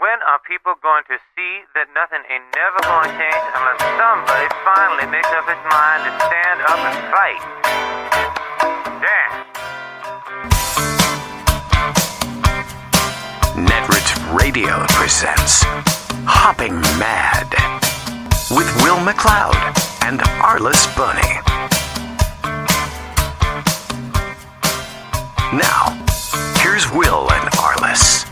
When are people going to see that nothing ain't never going to change unless somebody finally makes up its mind to stand up and fight? Damn. Netroots Radio presents Hopping Mad with Will McLeod and Arliss Bunny. Now, here's Will and Arliss.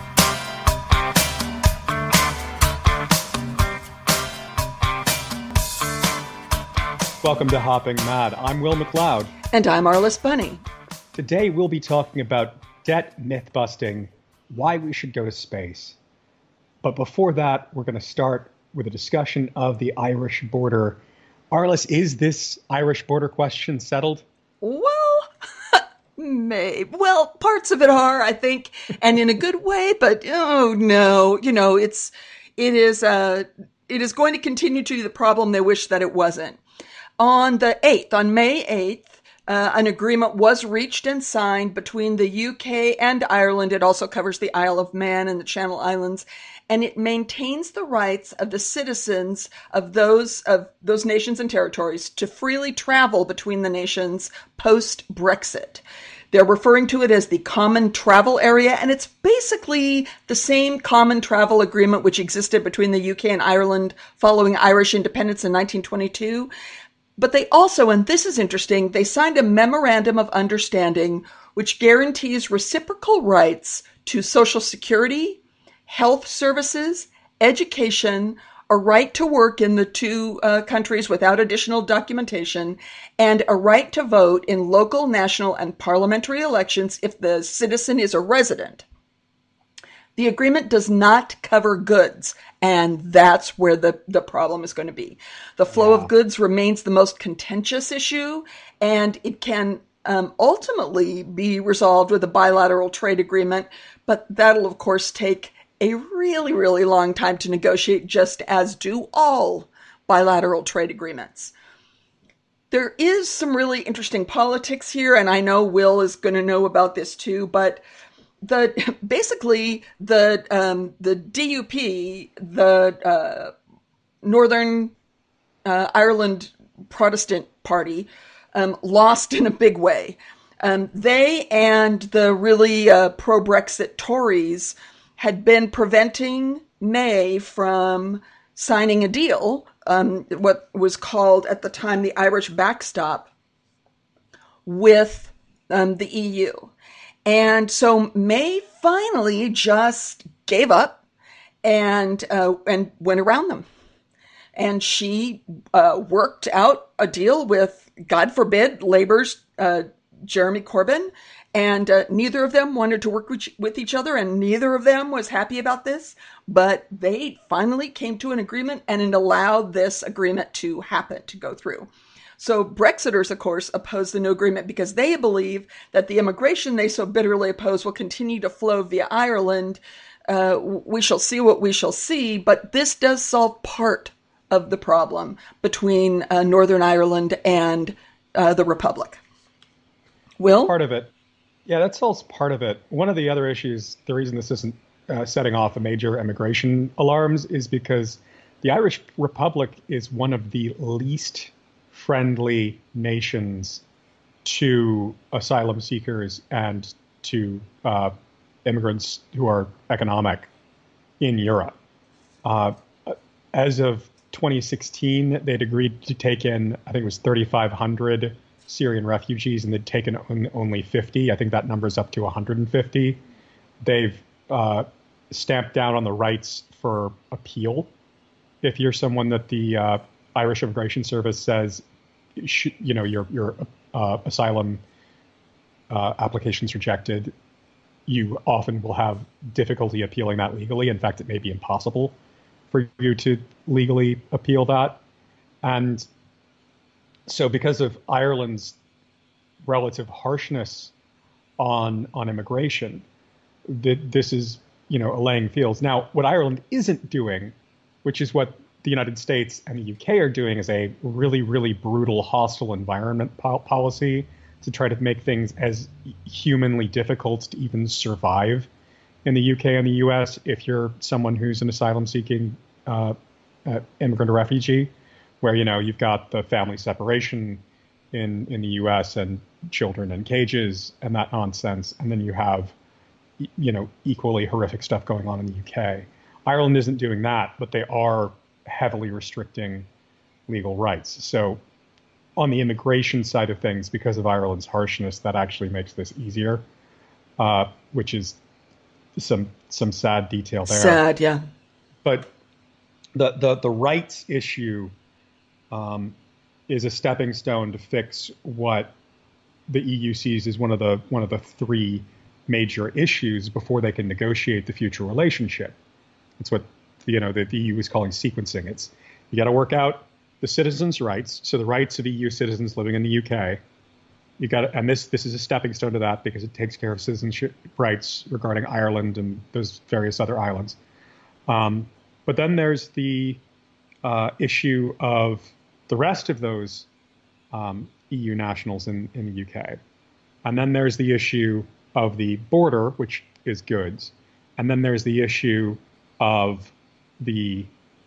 Welcome to Hopping Mad. I'm Will McLeod. And I'm Arliss Bunny. Today we'll be talking about debt myth-busting, why we should go to space. But before that, we're going to start with a discussion of the Irish border. Arliss, is this Irish border question settled? Well, maybe. Well, parts of it are, I think, and in a good way, but oh no, it is going to continue to be the problem they wish that it wasn't. On May 8th, an agreement was reached and signed between the UK and Ireland. It also covers the Isle of Man and the Channel Islands, and it maintains the rights of the citizens of those nations and territories to freely travel between the nations post-Brexit. They're referring to it as the Common Travel Area, and it's basically the same Common Travel Agreement which existed between the UK and Ireland following Irish independence in 1922. But they also, and this is interesting, they signed a memorandum of understanding which guarantees reciprocal rights to Social Security, health services, education, a right to work in the two countries without additional documentation, and a right to vote in local, national, and parliamentary elections if the citizen is a resident. The agreement does not cover goods, and that's where the problem is going to be. The flow of goods remains the most contentious issue, and it can ultimately be resolved with a bilateral trade agreement, but that'll, of course, take a really, really long time to negotiate, just as do all bilateral trade agreements. There is some really interesting politics here, and I know Will is going to know about this too, but the DUP, the Northern Ireland Protestant Party, lost in a big way. They and the really pro-Brexit Tories had been preventing May from signing a deal, what was called at the time the Irish backstop, with the EU. And so May finally just gave up and went around them. And she worked out a deal with, God forbid, Labour's Jeremy Corbyn. And neither of them wanted to work with each other, and neither of them was happy about this. But they finally came to an agreement, and it allowed this agreement to happen, to go through. So Brexiters, of course, oppose the new agreement because they believe that the immigration they so bitterly oppose will continue to flow via Ireland. We shall see what we shall see, but this does solve part of the problem between Northern Ireland and the Republic. Will? Part of it. Yeah, that solves part of it. One of the other issues, the reason this isn't setting off a major immigration alarms, is because the Irish Republic is one of the least friendly nations to asylum seekers and to immigrants who are economic in Europe. As of 2016, they'd agreed to take in, I think it was 3,500 Syrian refugees, and they'd taken only 50. I think that number's up to 150. They've stamped down on the rights for appeal. If you're someone that the Irish Immigration Service says, your asylum application's rejected, you often will have difficulty appealing that legally. In fact, it may be impossible for you to legally appeal that. And so because of Ireland's relative harshness on immigration, this is, allaying fields. Now, what Ireland isn't doing, which is what the United States and the UK are doing, is a really, really brutal, hostile environment policy to try to make things as humanly difficult to even survive in the UK and the US if you're someone who's an asylum-seeking immigrant or refugee, where, you've got the family separation in the US and children in cages and that nonsense, and then you have, equally horrific stuff going on in the UK. Ireland isn't doing that, but they are heavily restricting legal rights. So on the immigration side of things, because of Ireland's harshness, that actually makes this easier, which is some sad detail there. Sad, yeah. But the rights issue is a stepping stone to fix what the EU sees as one of the three major issues before they can negotiate the future relationship. It's what the EU is calling sequencing. It's you got to work out the citizens' rights, so the rights of EU citizens living in the UK. You got, and this is a stepping stone to that because it takes care of citizenship rights regarding Ireland and those various other islands. But then there's the issue of the rest of those EU nationals in the UK. And then there's the issue of the border, which is goods. And then there's the issue of the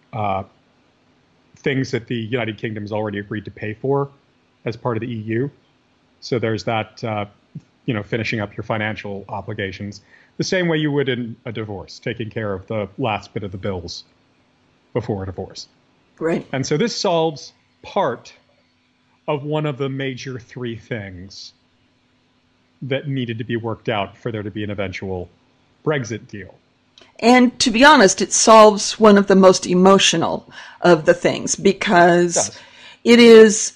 things that the United Kingdom has already agreed to pay for as part of the EU. So there's that, finishing up your financial obligations the same way you would in a divorce, taking care of the last bit of the bills before a divorce. Right. And so this solves part of one of the major three things that needed to be worked out for there to be an eventual Brexit deal. And to be honest, it solves one of the most emotional of the things because it is,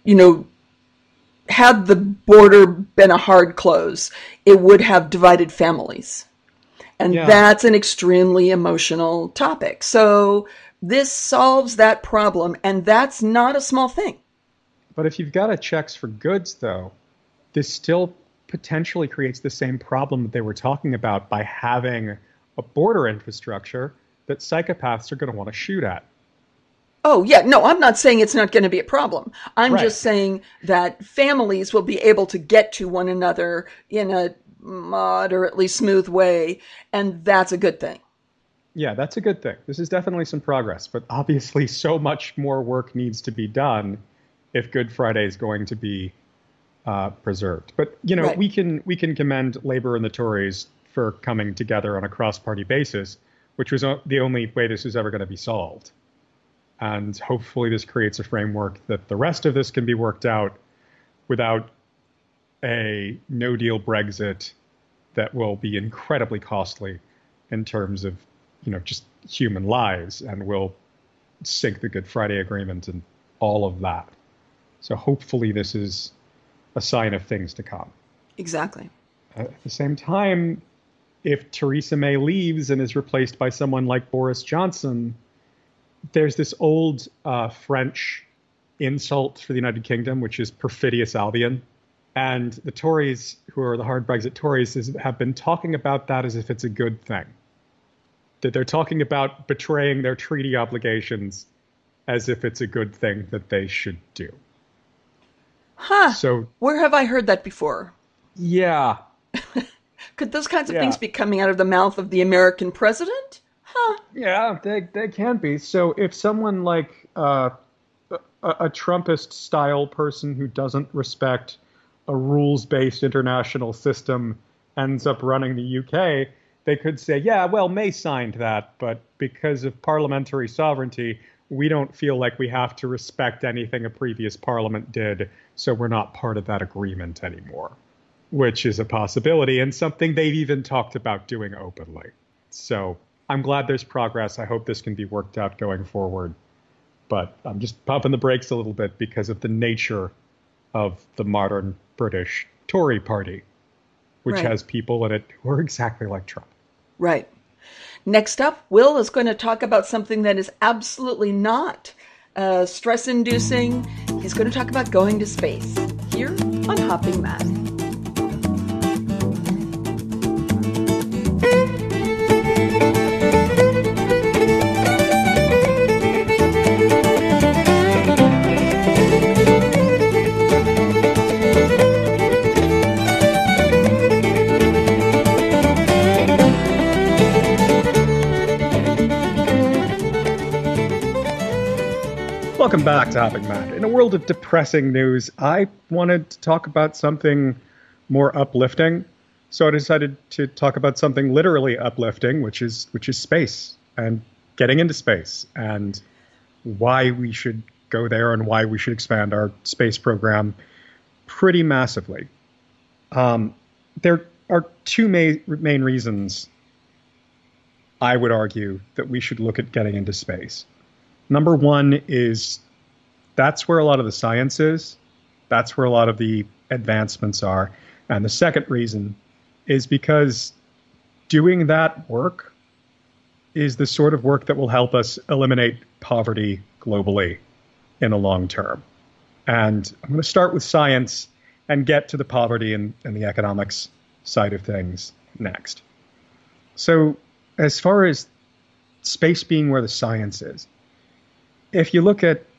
had the border been a hard close, it would have divided families. And that's an extremely emotional topic. So this solves that problem, and that's not a small thing. But if you've got a checks for goods, though, this still potentially creates the same problem that they were talking about by having a border infrastructure that psychopaths are going to want to shoot at. Oh, yeah. No, I'm not saying it's not going to be a problem. I'm just saying that families will be able to get to one another in a moderately smooth way, and that's a good thing. Yeah, that's a good thing. This is definitely some progress, but obviously so much more work needs to be done if Good Friday is going to be preserved. But, we can commend Labour and the Tories for coming together on a cross-party basis, which was the only way this was ever going to be solved. And hopefully this creates a framework that the rest of this can be worked out without a no-deal Brexit that will be incredibly costly in terms of, just human lives and will sink the Good Friday Agreement and all of that. So hopefully this is a sign of things to come. Exactly. At the same time, if Theresa May leaves and is replaced by someone like Boris Johnson, there's this old French insult for the United Kingdom, which is perfidious Albion. And the Tories, who are the hard Brexit Tories, have been talking about that as if it's a good thing. That they're talking about betraying their treaty obligations as if it's a good thing that they should do. Huh. So, where have I heard that before? Yeah. Could those kinds of things be coming out of the mouth of the American president? Huh. Yeah, they can be. So if someone like a Trumpist-style person who doesn't respect a rules-based international system ends up running the UK, they could say, yeah, well, May signed that, but because of parliamentary sovereignty, we don't feel like we have to respect anything a previous parliament did, so we're not part of that agreement anymore, which is a possibility and something they've even talked about doing openly. So I'm glad there's progress. I hope this can be worked out going forward. But I'm just pumping the brakes a little bit because of the nature of the modern British Tory party, which has people in it who are exactly like Trump. Right. Next up, Will is going to talk about something that is absolutely not stress-inducing. He's going to talk about going to space here on Hopping Mad. Welcome back to Hopping Mad. In a world of depressing news, I wanted to talk about something more uplifting. So I decided to talk about something literally uplifting, which is space and getting into space and why we should go there and why we should expand our space program pretty massively. There are two main reasons I would argue that we should look at getting into space. Number one is that's where a lot of the science is. That's where a lot of the advancements are. And the second reason is because doing that work is the sort of work that will help us eliminate poverty globally in the long term. And I'm going to start with science and get to the poverty and the economics side of things next. So as far as space being where the science is, if you look at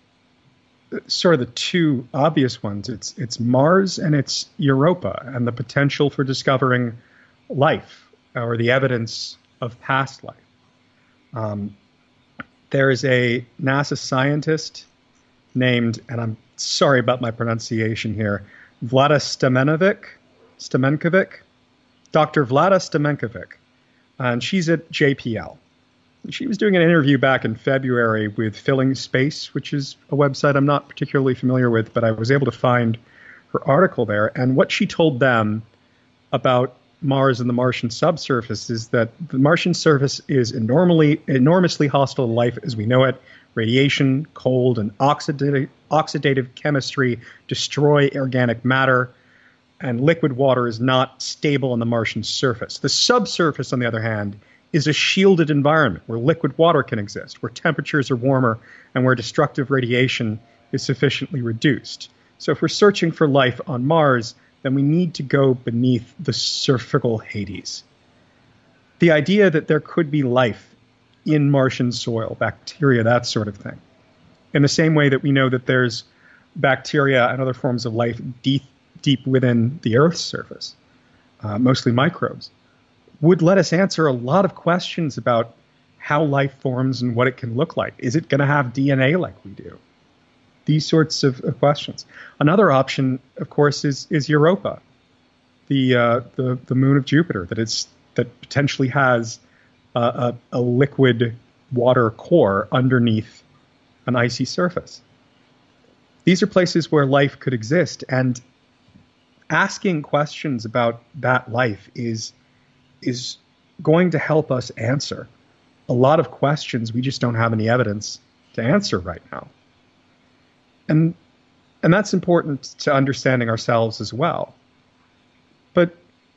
sort of the two obvious ones, it's Mars and it's Europa and the potential for discovering life or the evidence of past life. There is a NASA scientist named, and I'm sorry about my pronunciation here, Vlada Stemenkovic, Dr. Vlada Stemenkovic, and she's at JPL. She was doing an interview back in February with Filling Space, which is a website I'm not particularly familiar with, but I was able to find her article there. And what she told them about Mars and the Martian subsurface is that the Martian surface is enormously hostile to life as we know it. Radiation, cold, and oxidative chemistry destroy organic matter, and liquid water is not stable on the Martian surface. The subsurface, on the other hand, is a shielded environment where liquid water can exist, where temperatures are warmer, and where destructive radiation is sufficiently reduced. So if we're searching for life on Mars, then we need to go beneath the surfical Hades. The idea that there could be life in Martian soil, bacteria, that sort of thing, in the same way that we know that there's bacteria and other forms of life deep within the Earth's surface, mostly microbes, would let us answer a lot of questions about how life forms and what it can look like. Is it going to have DNA like we do? These sorts of questions. Another option, of course, is Europa, the moon of Jupiter, that potentially has a liquid water core underneath an icy surface. These are places where life could exist, and asking questions about that life is going to help us answer a lot of questions we just don't have any evidence to answer right now. And that's important to understanding ourselves as well. But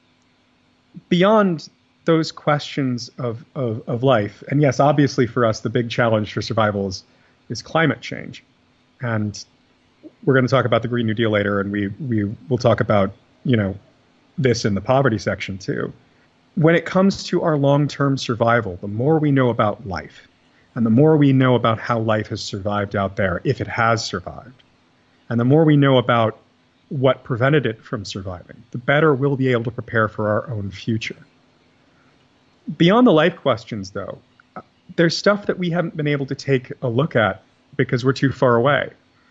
beyond those questions of life, and yes, obviously for us, the big challenge for survival is climate change. And we're going to talk about the Green New Deal later, and we will talk about, this in the poverty section too. When it comes to our long-term survival, the more we know about life, and the more we know about how life has survived out there, if it has survived, and the more we know about what prevented it from surviving, the better we'll be able to prepare for our own future. Beyond the life questions, though, there's stuff that we haven't been able to take a look at because we're too far away.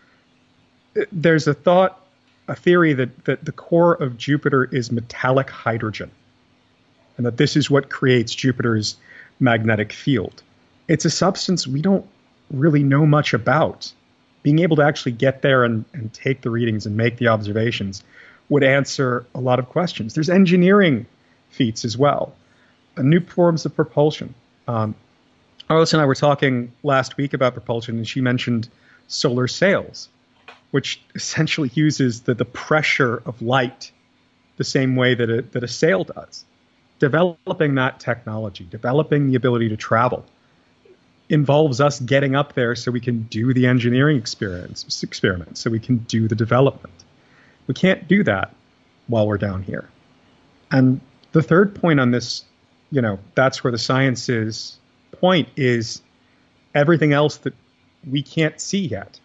There's a theory that the core of Jupiter is metallic hydrogen, and that this is what creates Jupiter's magnetic field. It's a substance we don't really know much about. Being able to actually get there and take the readings and make the observations would answer a lot of questions. There's engineering feats as well, new forms of propulsion. Arliss and I were talking last week about propulsion, and she mentioned solar sails, which essentially uses the pressure of light the same way that a sail does. Developing that technology, developing the ability to travel, involves us getting up there so we can do the engineering experiments, so we can do the development. We can't do that while we're down here. And the third point on this, that's where the science is, point is everything else that we can't see yet.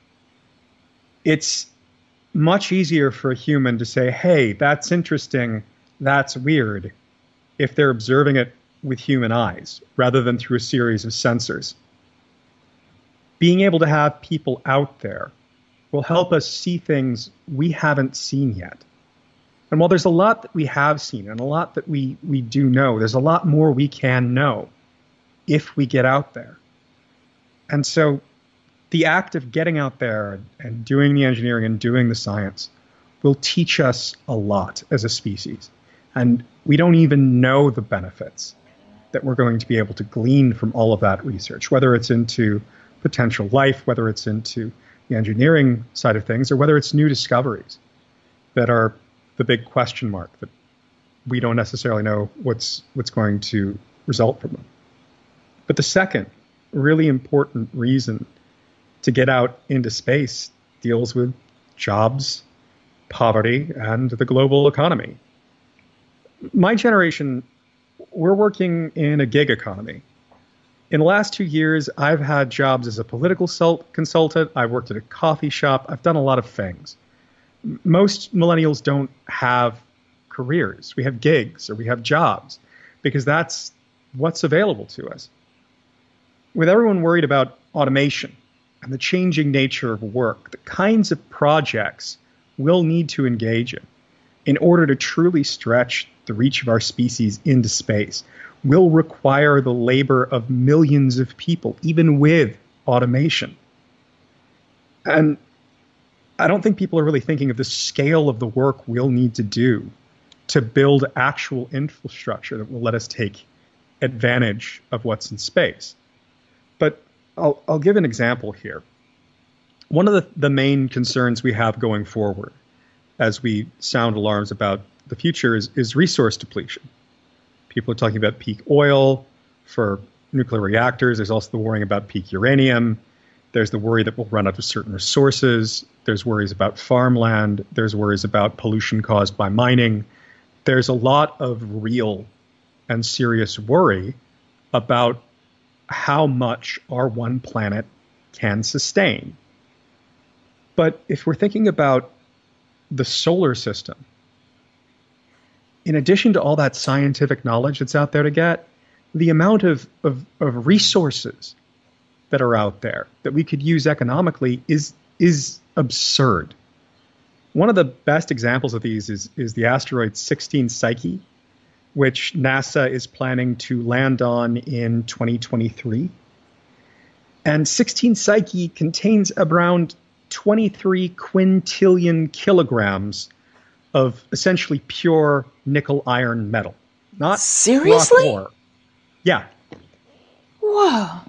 It's much easier for a human to say, hey, that's interesting, that's weird, if they're observing it with human eyes rather than through a series of sensors. being able to have people out there will help us see things we haven't seen yet. And while there's a lot that we have seen and a lot that we do know, there's a lot more we can know if we get out there. And so the act of getting out there and doing the engineering and doing the science will teach us a lot as a species. And we don't even know the benefits that we're going to be able to glean from all of that research, whether it's into potential life, whether it's into the engineering side of things, or whether it's new discoveries that are the big question mark that we don't necessarily know what's going to result from them. But the second really important reason to get out into space deals with jobs, poverty, and the global economy. My generation, we're working in a gig economy. In the last 2 years, I've had jobs as a political consultant. I've worked at a coffee shop. I've done a lot of things. Most millennials don't have careers. We have gigs or we have jobs because that's what's available to us. With everyone worried about automation and the changing nature of work, the kinds of projects we'll need to engage in order to truly stretch the reach of our species into space will require the labor of millions of people, even with automation. And I don't think people are really thinking of the scale of the work we'll need to do to build actual infrastructure that will let us take advantage of what's in space. But I'll give an example here. One of the main concerns we have going forward as we sound alarms about the future is resource depletion. People are talking about peak oil for nuclear reactors. There's also the worrying about peak uranium. There's the worry that we'll run out of certain resources. There's worries about farmland. There's worries about pollution caused by mining. There's a lot of real and serious worry about how much our one planet can sustain. But if we're thinking about the solar system, in addition to all that scientific knowledge that's out there to get, the amount of resources that are out there that we could use economically is absurd. One of the best examples of these is the asteroid 16 Psyche, which NASA is planning to land on in 2023. And 16 Psyche contains around 23 quintillion kilograms of essentially pure nickel iron metal. Not seriously? rock ore. Yeah. Whoa.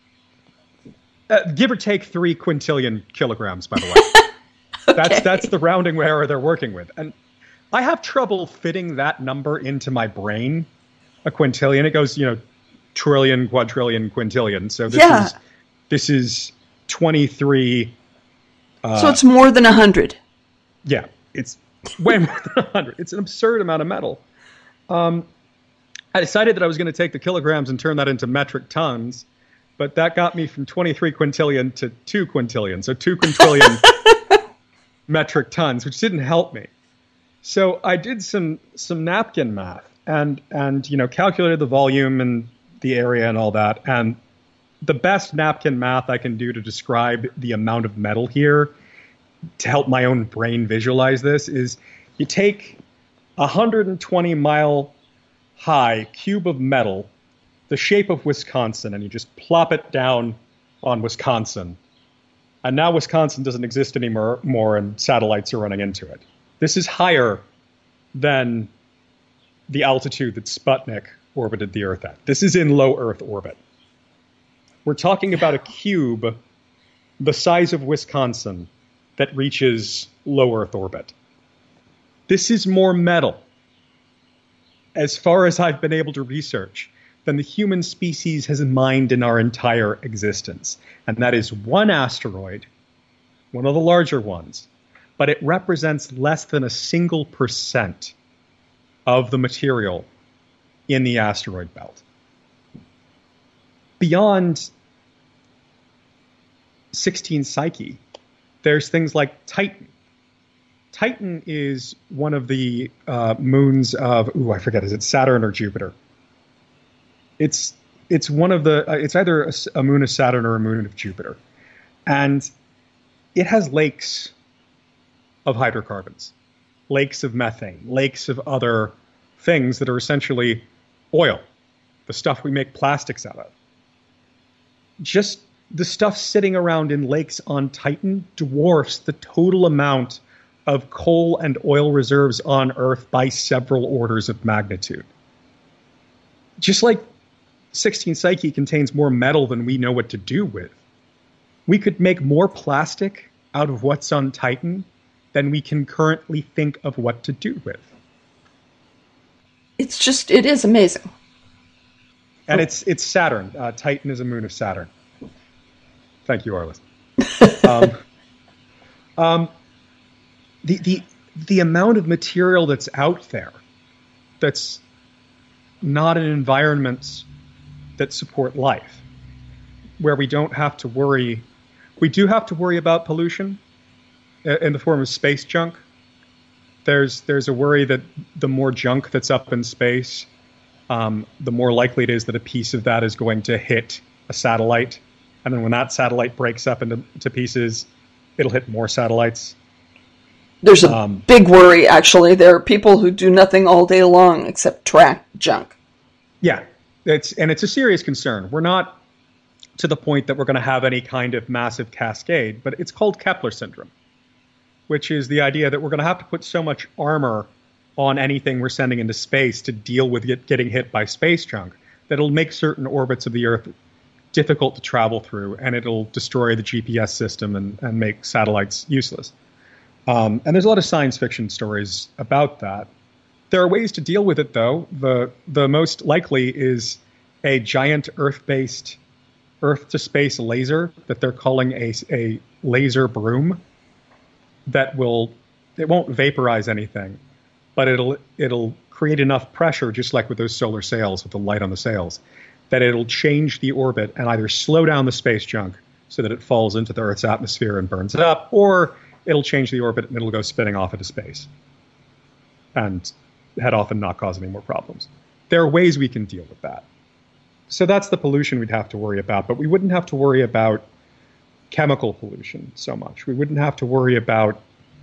Give or take 3 quintillion kilograms, by the way. Okay. That's the rounding error they're working with. And I have trouble fitting that number into my brain. A quintillion, it goes, trillion, quadrillion, quintillion. So this is 23. So it's more than 100. Yeah, it's way more than 100. It's an absurd amount of metal. I decided that I was going to take the kilograms and turn that into metric tons, but that got me from 23 quintillion to 2 quintillion. So 2 quintillion metric tons, which didn't help me. So I did some napkin math and calculated the volume and the area and all that. And the best napkin math I can do to describe the amount of metal here to help my own brain visualize this is you take a 120-mile high cube of metal, the shape of Wisconsin, and you just plop it down on Wisconsin. And now Wisconsin doesn't exist anymore and satellites are running into it. This is higher than the altitude that Sputnik orbited the Earth at. This is in low Earth orbit. We're talking about a cube the size of Wisconsin that reaches low Earth orbit. This is more metal, as far as I've been able to research, than the human species has mined in our entire existence. And that is one asteroid, one of the larger ones, but it represents less than a single % of the material in the asteroid belt. Beyond 16 Psyche, there's things like Titan. Titan is one of the moons of, I forget, is it Saturn or Jupiter? It's one of the, it's either a moon of Saturn or a moon of Jupiter. And it has lakes of hydrocarbons, lakes of methane, lakes of other things that are essentially oil, the stuff we make plastics out of. Just the stuff sitting around in lakes on Titan dwarfs the total amount of coal and oil reserves on Earth by several orders of magnitude. Just like 16 Psyche contains more metal than we know what to do with, we could make more plastic out of what's on Titan than we can currently think of what to do with. It is amazing. And it's Saturn. Titan is a moon of Saturn. Thank you, Arliss. The amount of material that's out there that's not in environments that support life, where we don't have to worry. We do have to worry about pollution in the form of space junk. There's a worry that the more junk that's up in space, the more likely it is that a piece of that is going to hit a satellite. And then when that satellite breaks up into pieces, it'll hit more satellites. There's a big worry, actually. There are people who do nothing all day long except track junk. Yeah, it's a serious concern. We're not to the point that we're going to have any kind of massive cascade, but it's called Kepler syndrome, which is the idea that we're going to have to put so much armor on anything we're sending into space to deal with getting hit by space junk that it'll make certain orbits of the Earth difficult to travel through, and it'll destroy the GPS system and make satellites useless. And there's a lot of science fiction stories about that. There are ways to deal with it, though. The most likely is a giant Earth-based Earth-to-space laser that they're calling a laser broom that it won't vaporize anything, but it'll create enough pressure, just like with those solar sails, with the light on the sails, that it'll change the orbit and either slow down the space junk so that it falls into the Earth's atmosphere and burns it up, or it'll change the orbit and it'll go spinning off into space and head off and not cause any more problems. There are ways we can deal with that. So that's the pollution we'd have to worry about, but we wouldn't have to worry about chemical pollution so much. We wouldn't have to worry about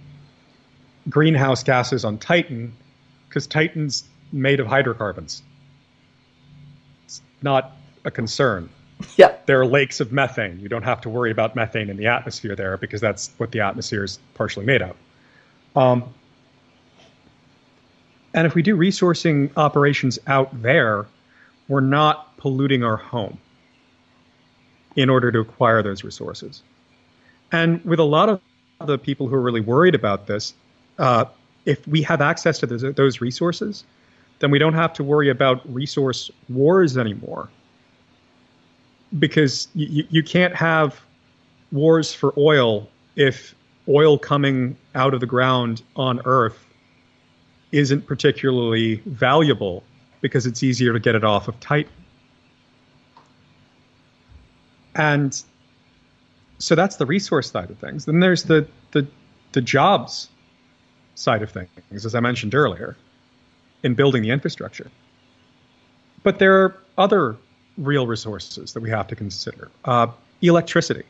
greenhouse gases on Titan because Titan's made of hydrocarbons. It's not a concern. Yeah. There are lakes of methane. You don't have to worry about methane in the atmosphere there because that's what the atmosphere is partially made of. And if we do resourcing operations out there, we're not polluting our home in order to acquire those resources. And with a lot of the people who are really worried about this, if we have access to those resources, then we don't have to worry about resource wars anymore. Because you can't have wars for oil if oil coming out of the ground on Earth isn't particularly valuable because it's easier to get it off of Titan. And so that's the resource side of things. Then there's the jobs side of things, as I mentioned earlier, in building the infrastructure. But there are other real resources that we have to consider. Electricity.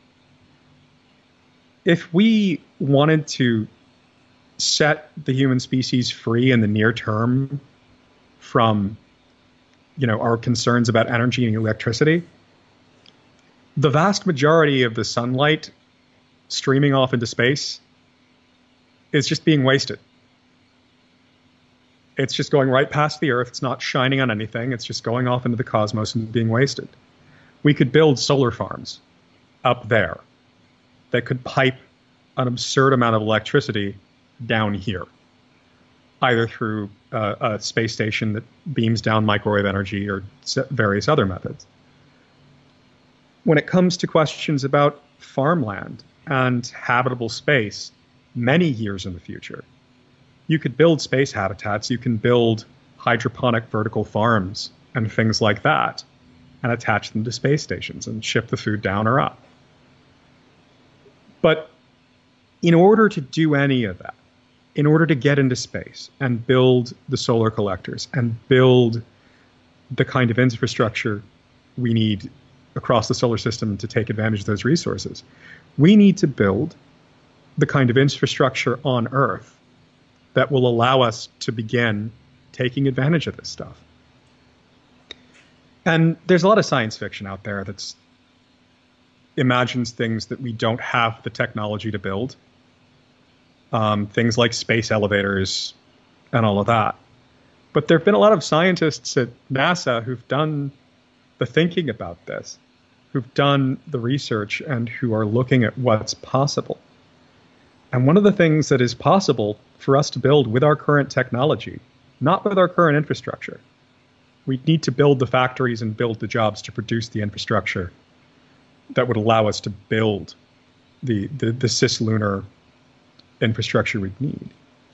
If we wanted to set the human species free in the near term from, our concerns about energy and electricity, the vast majority of the sunlight streaming off into space is just being wasted. It's just going right past the Earth. It's not shining on anything. It's just going off into the cosmos and being wasted. We could build solar farms up there that could pipe an absurd amount of electricity down here, either through a space station that beams down microwave energy or various other methods. When it comes to questions about farmland and habitable space many years in the future, you could build space habitats, you can build hydroponic vertical farms and things like that and attach them to space stations and ship the food down or up. But in order to do any of that, in order to get into space and build the solar collectors and build the kind of infrastructure we need across the solar system to take advantage of those resources. We need to build the kind of infrastructure on Earth that will allow us to begin taking advantage of this stuff. And there's a lot of science fiction out there that imagines things that we don't have the technology to build. Things like space elevators and all of that. But there have been a lot of scientists at NASA who've done the thinking about this, who've done the research, and who are looking at what's possible. And one of the things that is possible for us to build with our current technology, not with our current infrastructure, we need to build the factories and build the jobs to produce the infrastructure that would allow us to build the cislunar infrastructure we'd need.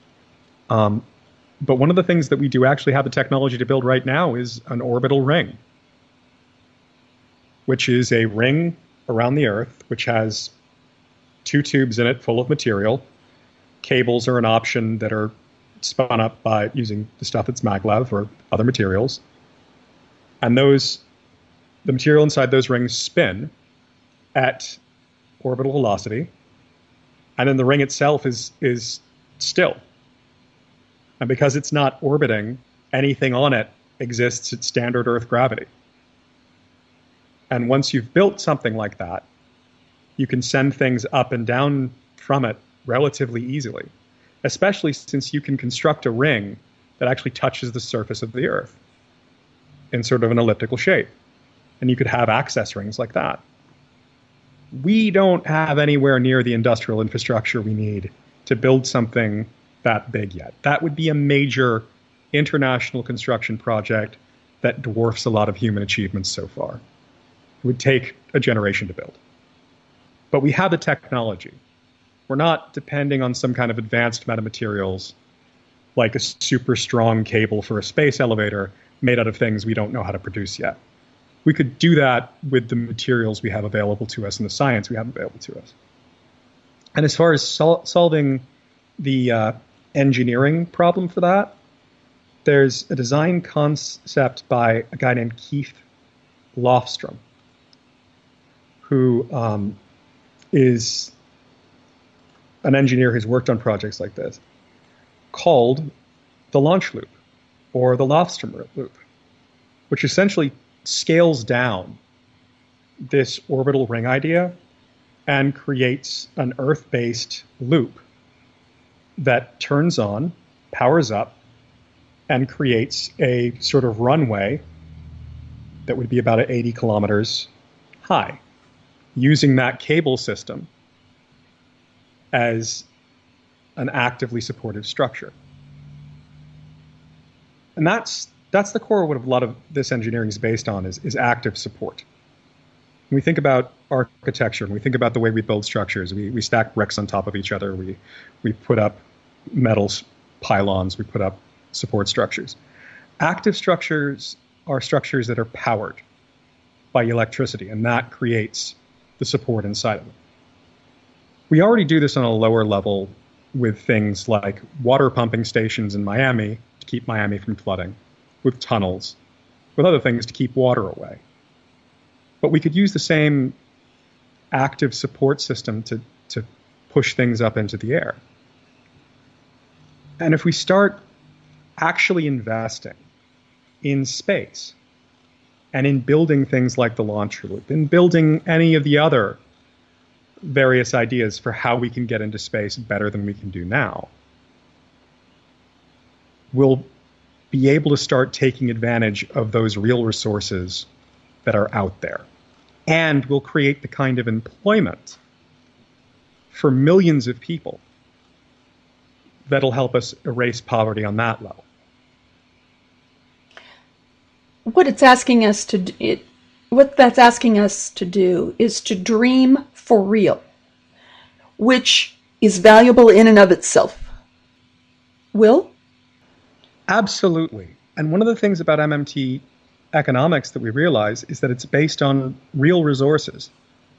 But one of the things that we do actually have the technology to build right now is an orbital ring, which is a ring around the Earth, which has 2 tubes in it full of material. Cables are an option that are spun up by using the stuff that's maglev or other materials. And the material inside those rings spin at orbital velocity. And then the ring itself is still. And because it's not orbiting, anything on it exists at standard Earth gravity. And once you've built something like that, you can send things up and down from it relatively easily, especially since you can construct a ring that actually touches the surface of the Earth in sort of an elliptical shape. And you could have access rings like that. We don't have anywhere near the industrial infrastructure we need to build something that big yet. That would be a major international construction project that dwarfs a lot of human achievements so far. It would take a generation to build. But we have the technology. We're not depending on some kind of advanced metamaterials like a super strong cable for a space elevator made out of things we don't know how to produce yet. We could do that with the materials we have available to us and the science we have available to us. And as far as solving the engineering problem for that, there's a design concept by a guy named Keith Lofstrom, who is an engineer who's worked on projects like this, called the launch loop, or the Lofstrom loop, which essentially scales down this orbital ring idea and creates an Earth-based loop that turns on, powers up, and creates a sort of runway that would be about 80 kilometers high, using that cable system as an actively supportive structure. And that's the core of what a lot of this engineering is based on, is active support. When we think about architecture, when we think about the way we build structures, we stack bricks on top of each other, we put up metal pylons, we put up support structures. Active structures are structures that are powered by electricity, and that creates the support inside of them. We already do this on a lower level with things like water pumping stations in Miami to keep Miami from flooding, with tunnels, with other things to keep water away. But we could use the same active support system to push things up into the air. And if we start actually investing in space and in building things like the launch loop, in building any of the other various ideas for how we can get into space better than we can do now, we'll be able to start taking advantage of those real resources that are out there. And we'll create the kind of employment for millions of people that'll help us erase poverty on that level. What that's asking us to do is to dream for real, which is valuable in and of itself. Will? Absolutely. And one of the things about MMT economics that we realize is that it's based on real resources.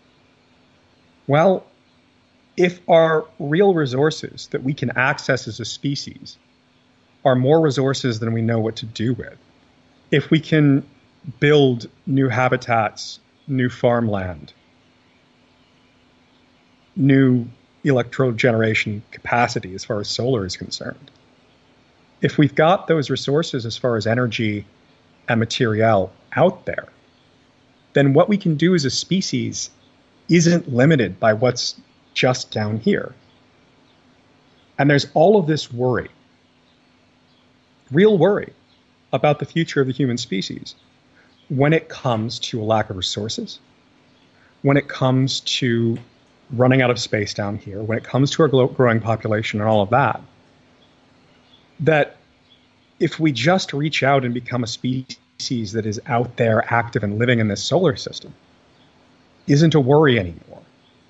Well, if our real resources that we can access as a species are more resources than we know what to do with, if we can build new habitats new farmland, new electro generation capacity as far as solar is concerned. If we've got those resources as far as energy and material out there, then what we can do as a species isn't limited by what's just down here. And there's all of this worry, real worry, about the future of the human species when it comes to a lack of resources, when it comes to running out of space down here, when it comes to our growing population and all of that, that if we just reach out and become a species that is out there active and living in this solar system, isn't a worry anymore.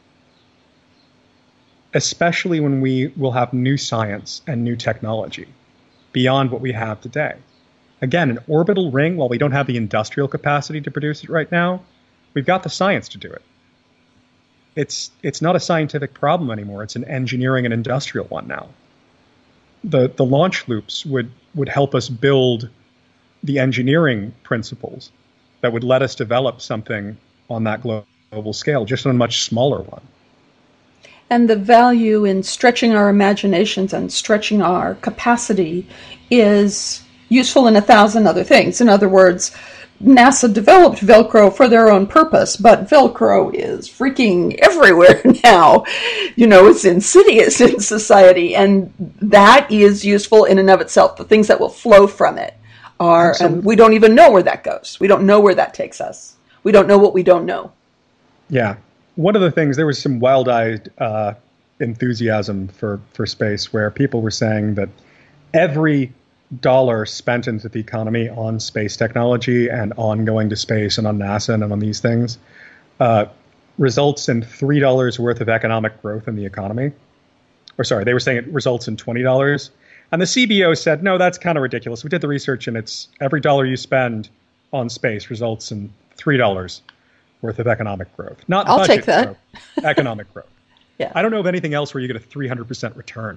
Especially when we will have new science and new technology beyond what we have today. Again, an orbital ring, while we don't have the industrial capacity to produce it right now, we've got the science to do it. It's not a scientific problem anymore. It's an engineering and industrial one now. The launch loops would help us build the engineering principles that would let us develop something on that global scale, just on a much smaller one. And the value in stretching our imaginations and stretching our capacity is useful in 1,000 other things. In other words, NASA developed Velcro for their own purpose, but Velcro is freaking everywhere now. You know, it's insidious in society, and that is useful in and of itself. The things that will flow from it are, and we don't even know where that goes. We don't know where that takes us. We don't know what we don't know. Yeah. One of the things, there was some wild-eyed enthusiasm for space where people were saying that every dollar spent into the economy on space technology and on going to space and on NASA and on these things results in $3 worth of economic growth in the economy. Or sorry, they were saying it results in $20. And the CBO said, no, that's kind of ridiculous. We did the research and it's every dollar you spend on space results in $3 worth of economic growth. Not I'll budget take that. growth, economic growth. Yeah. I don't know of anything else where you get a 300% return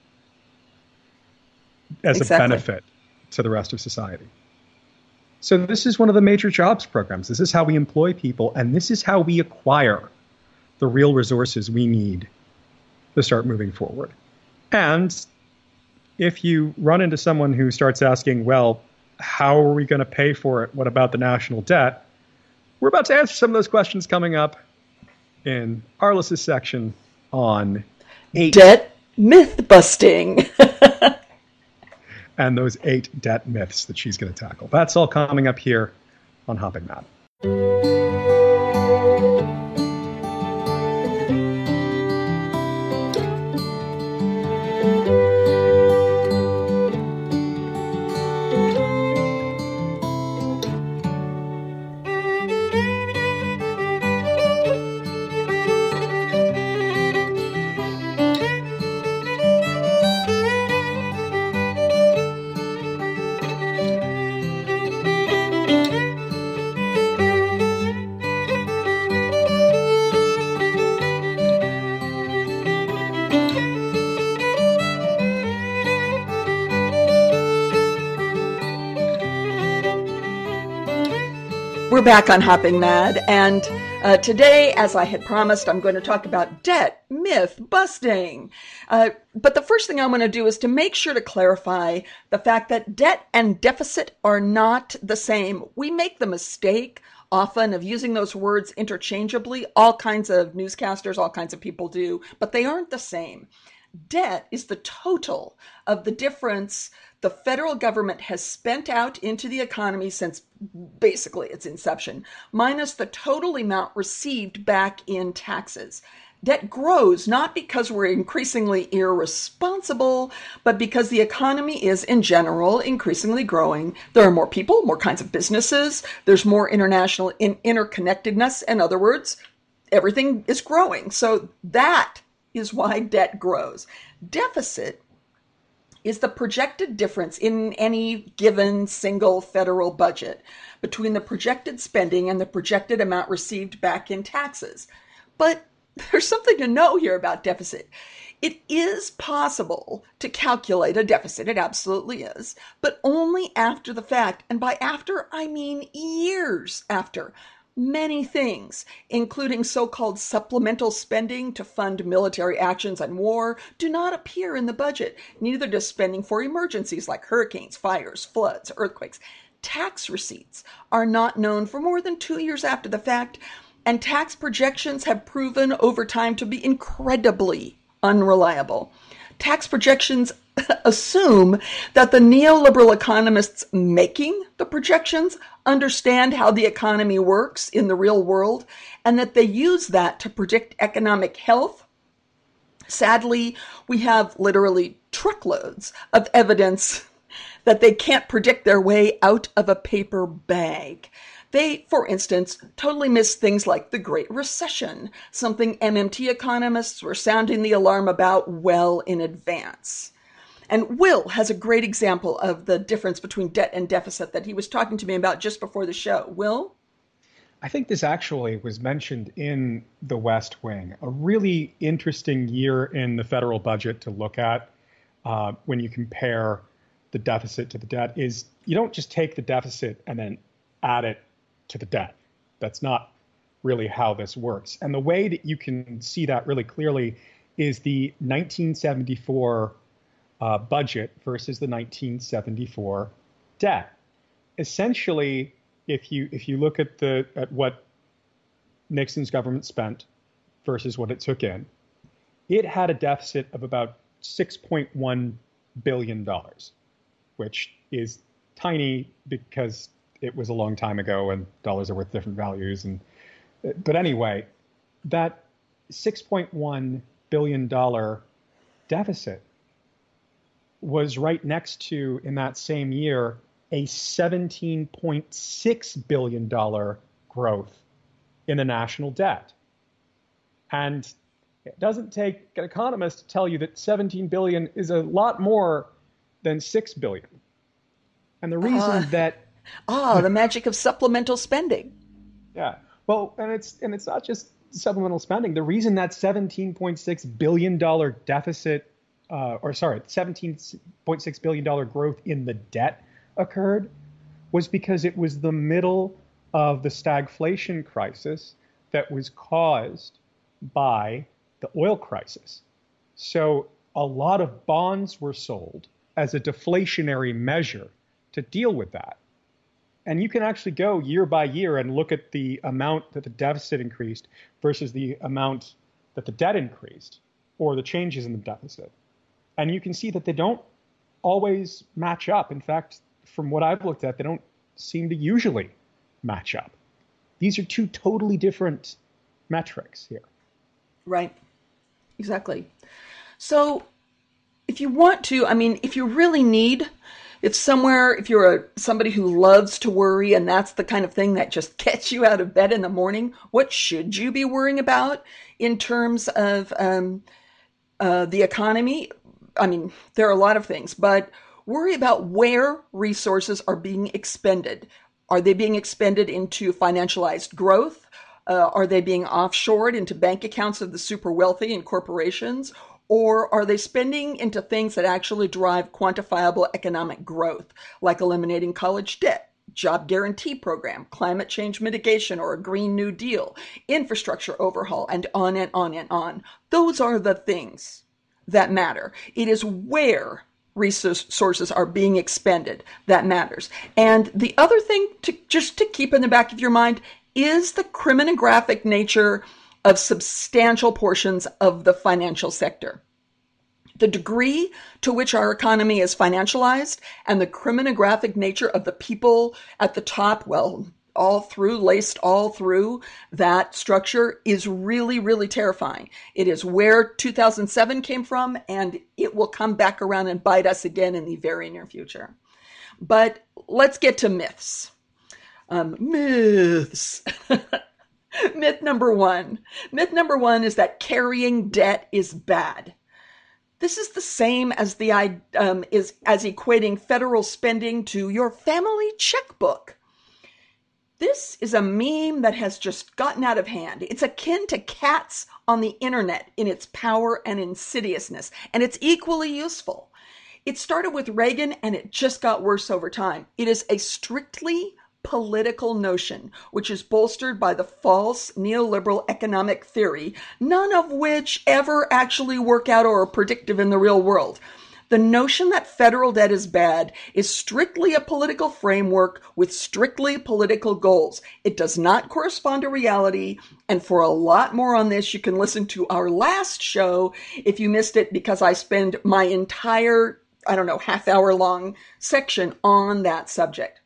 as Exactly. a benefit to the rest of society. So this is one of the major jobs programs. This is how we employ people, and this is how we acquire the real resources we need to start moving forward. And if you run into someone who starts asking, well, how are we going to pay for it? What about the national debt? We're about to answer some of those questions coming up in Arliss's section on Debt myth busting. and those 8 debt myths that she's going to tackle. That's all coming up here on Hopping Mad. We're back on Hopping Mad, and today, as I had promised, I'm going to talk about debt myth busting. But the first thing I want to do is to make sure to clarify the fact that debt and deficit are not the same. We make the mistake often of using those words interchangeably. All kinds of newscasters, all kinds of people do, but they aren't the same. Debt is the total of the difference the federal government has spent out into the economy since basically its inception, minus the total amount received back in taxes. Debt grows not because we're increasingly irresponsible, but because the economy is, in general, increasingly growing. There are more people, more kinds of businesses. There's more international interconnectedness. In other words, everything is growing. So that is why debt grows. Deficit is the projected difference in any given single federal budget between the projected spending and the projected amount received back in taxes. But there's something to know here about deficit. It is possible to calculate a deficit, it absolutely is, but only after the fact. And by after, I mean years after. Many things, including so-called supplemental spending to fund military actions and war, do not appear in the budget. Neither does spending for emergencies like hurricanes, fires, floods, earthquakes. Tax receipts are not known for more than 2 years after the fact, and tax projections have proven over time to be incredibly unreliable. Tax projections assume that the neoliberal economists making the projections understand how the economy works in the real world and that they use that to predict economic health. Sadly, we have literally truckloads of evidence that they can't predict their way out of a paper bag. They, for instance, totally missed things like the Great Recession, something MMT economists were sounding the alarm about well in advance. And Will has a great example of the difference between debt and deficit that he was talking to me about just before the show. Will? I think this actually was mentioned in the West Wing. A really interesting year in the federal budget to look at when you compare the deficit to the debt is you don't just take the deficit and then add it to the debt. That's not really how this works. And the way that you can see that really clearly is the 1974 budget versus the 1974 debt. Essentially, if you look at what Nixon's government spent versus what it took in, it had a deficit of about $6.1 billion, which is tiny because it was a long time ago and dollars are worth different values. But anyway, that $6.1 billion deficit was right next to, in that same year, a $17.6 billion growth in the national debt. And it doesn't take an economist to tell you that 17 billion is a lot more than 6 billion. And the reason the magic of supplemental spending. Yeah. Well, and it's not just supplemental spending. The reason that $17.6 billion deficit, $17.6 billion growth in the debt occurred was because it was the middle of the stagflation crisis that was caused by the oil crisis. So a lot of bonds were sold as a deflationary measure to deal with that. And you can actually go year by year and look at the amount that the deficit increased versus the amount that the debt increased, or the changes in the deficit. And you can see that they don't always match up. In fact, from what I've looked at, they don't seem to usually match up. These are two totally different metrics here. Right. Exactly. So if you want to, if you really need, if you're somebody who loves to worry and that's the kind of thing that just gets you out of bed in the morning, what should you be worrying about in terms of the economy? There are a lot of things, but worry about where resources are being expended. Are they being expended into financialized growth? Are they being offshored into bank accounts of the super wealthy and corporations? Or are they spending into things that actually drive quantifiable economic growth, like eliminating college debt, job guarantee program, climate change mitigation, or a Green New Deal, infrastructure overhaul, and on and on and on? Those are the things that matter. It is where resources are being expended that matters. And the other thing to keep in the back of your mind is the criminographic nature of substantial portions of the financial sector. The degree to which our economy is financialized and the criminographic nature of the people at the top, laced all through that structure is really, really terrifying. It is where 2007 came from, and it will come back around and bite us again in the very near future. But let's get to myths. Myths. Myth number one. Myth number one is that carrying debt is bad. This is the same as as equating federal spending to your family checkbook. This is a meme that has just gotten out of hand. It's akin to cats on the internet in its power and insidiousness, and it's equally useful. It started with Reagan, and it just got worse over time. It is a strictly political notion, which is bolstered by the false neoliberal economic theory, none of which ever actually work out or are predictive in the real world. The notion that federal debt is bad is strictly a political framework with strictly political goals. It does not correspond to reality. And for a lot more on this, you can listen to our last show if you missed it, because I spend my entire, half-hour long section on that subject.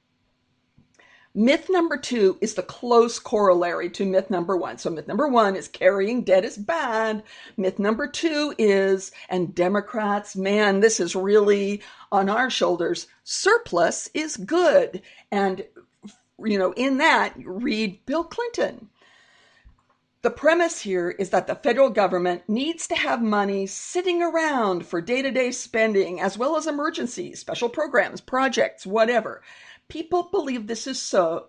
Myth number 2 is the close corollary to myth number 1. So myth number 1 is carrying debt is bad. Myth number 2 is, and Democrats, man, this is really on our shoulders, surplus is good. And, in that, read Bill Clinton. The premise here is that the federal government needs to have money sitting around for day-to-day spending, as well as emergencies, special programs, projects, whatever. People believe this is so,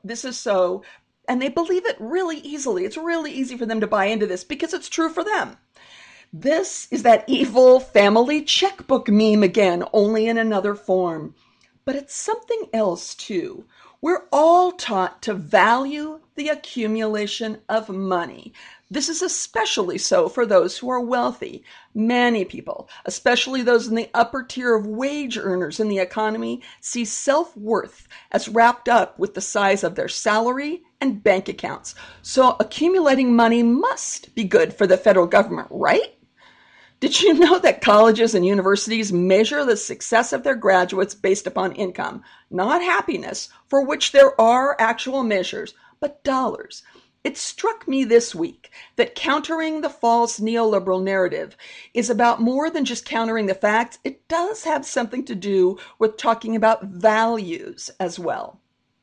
and they believe it really easily. It's really easy for them to buy into this because it's true for them. This is that evil family checkbook meme again, only in another form. But it's something else too. We're all taught to value the accumulation of money. This is especially so for those who are wealthy. Many people, especially those in the upper tier of wage earners in the economy, see self-worth as wrapped up with the size of their salary and bank accounts. So accumulating money must be good for the federal government, right? Did you know that colleges and universities measure the success of their graduates based upon income, not happiness, for which there are actual measures, but dollars? It struck me this week that countering the false neoliberal narrative is about more than just countering the facts. It does have something to do with talking about values as well.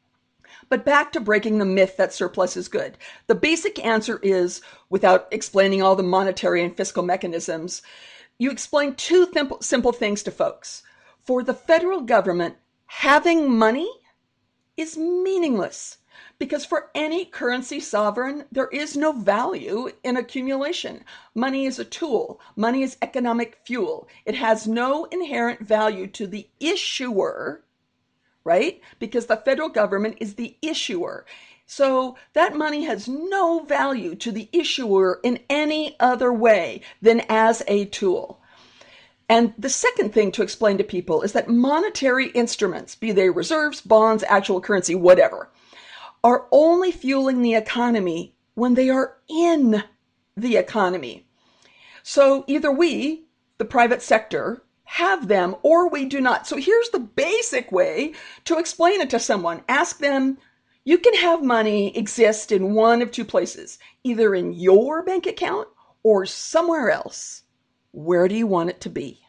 But back to breaking the myth that surplus is good. The basic answer is, without explaining all the monetary and fiscal mechanisms, you explain two simple things to folks. For the federal government, having money is meaningless. Because for any currency sovereign, there is no value in accumulation. Money is a tool. Money is economic fuel. It has no inherent value to the issuer, right? Because the federal government is the issuer. So that money has no value to the issuer in any other way than as a tool. And the second thing to explain to people is that monetary instruments, be they reserves, bonds, actual currency, whatever, are only fueling the economy when they are in the economy. So either we, the private sector, have them or we do not. So here's the basic way to explain it to someone. Ask them, you can have money exist in one of two places, either in your bank account or somewhere else. Where do you want it to be?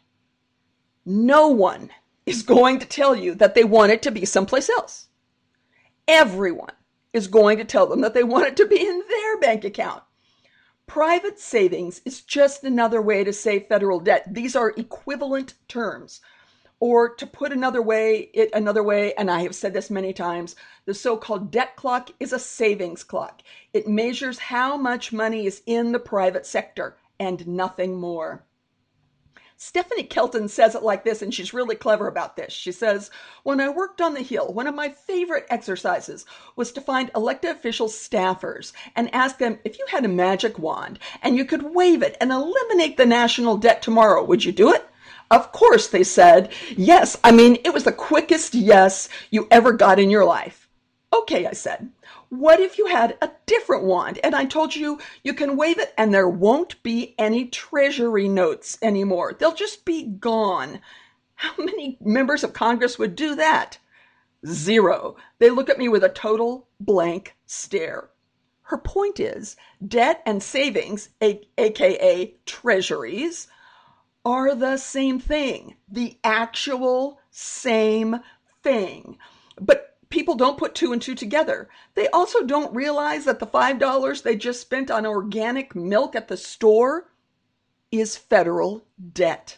No one is going to tell you that they want it to be someplace else. Everyone is going to tell them that they want it to be in their bank account. Private savings is just another way to say federal debt. These are equivalent terms. Or to put another way, and I have said this many times, the so-called debt clock is a savings clock. It measures how much money is in the private sector and nothing more. Stephanie Kelton says it like this, and she's really clever about this. She says, when I worked on the Hill, one of my favorite exercises was to find elected official staffers and ask them, if you had a magic wand and you could wave it and eliminate the national debt tomorrow, would you do it? Of course, they said, yes. I mean, it was the quickest yes you ever got in your life. Okay, I said, what if you had a different wand and I told you you can wave it and there won't be any treasury notes anymore? They'll just be gone. How many members of Congress would do that? 0. They look at me with a total blank stare. Her point is, debt and savings, aka treasuries, are the same thing, the actual same thing. But people don't put 2 and 2 together. They also don't realize that the $5 they just spent on organic milk at the store is federal debt.